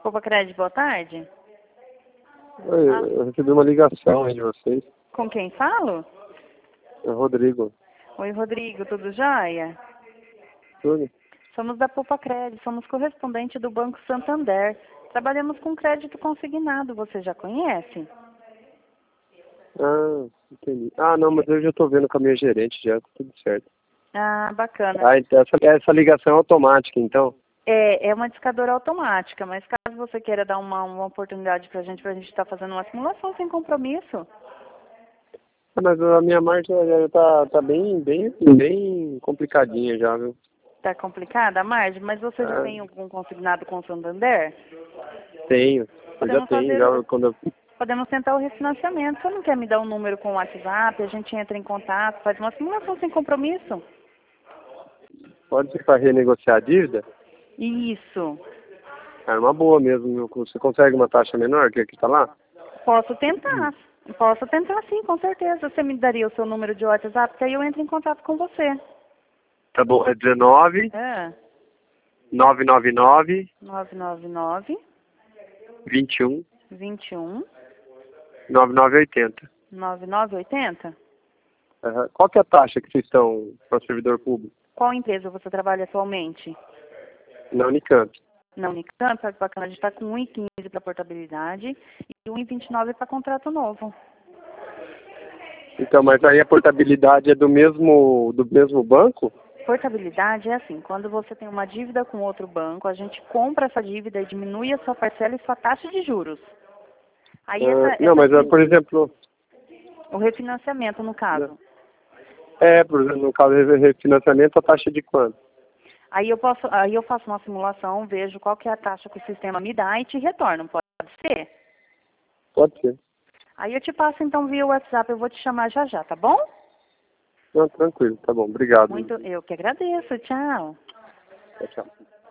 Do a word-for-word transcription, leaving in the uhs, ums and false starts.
Poupa Crédito, boa tarde. Oi, Ah. eu recebi uma ligação aí de vocês. Com quem falo? É o Rodrigo. Oi, Rodrigo, tudo jóia? Tudo? Somos da Poupa Crédito, somos correspondente do Banco Santander. Trabalhamos com crédito consignado, você já conhece? Ah, entendi. Ah, não, mas eu já tô vendo com a minha gerente já, tá tudo certo. Ah, bacana. Ah, então essa, essa ligação é automática, então? É, é uma discadora automática, mas caso você queira dar uma, uma oportunidade pra gente, pra gente estar fazendo uma simulação sem compromisso. Ah, mas a minha margem já tá, tá bem, bem, bem complicadinha já, viu? Tá complicada a margem, mas você já Ah, tem algum consignado com o Santander? tenho. Eu já Podemos tenho, fazer já o, quando eu... podemos tentar o refinanciamento. Você não quer me dar um número com o WhatsApp? A gente entra em contato, faz uma simulação sem compromisso? Pode ser para renegociar a dívida? Isso. É uma boa mesmo, viu? Você consegue uma taxa menor que a que tá lá? Posso tentar. Posso tentar sim, com certeza. Você me daria o seu número de WhatsApp, que aí eu entro em contato com você. Tá bom, é dezenove, É. nove nove nove, nove nove nove, vinte e um, vinte e um, nove nove oitenta. nove nove oito zero. Uhum. Qual que é a taxa que vocês estão para o servidor público? Qual empresa você trabalha atualmente? Na Unicamp. Na Unicamp, é bacana, a gente está com um e quinze para portabilidade e um e vinte e nove para contrato novo. Então, mas aí a portabilidade é do mesmo, do mesmo banco? Portabilidade é assim, quando você tem uma dívida com outro banco, a gente compra essa dívida e diminui a sua parcela e sua taxa de juros. Aí essa, Ah, não, essa mas por exemplo... o refinanciamento, no caso. É, por exemplo, no caso de refinanciamento, a taxa de quanto? Aí eu posso, aí eu faço uma simulação, vejo qual que é a taxa que o sistema me dá e te retorno, pode ser? Pode ser. Aí eu te passo então via WhatsApp, eu vou te chamar já já, tá bom? Não, tranquilo, tá bom, obrigado. Muito, eu que agradeço, tchau. Tchau, tchau.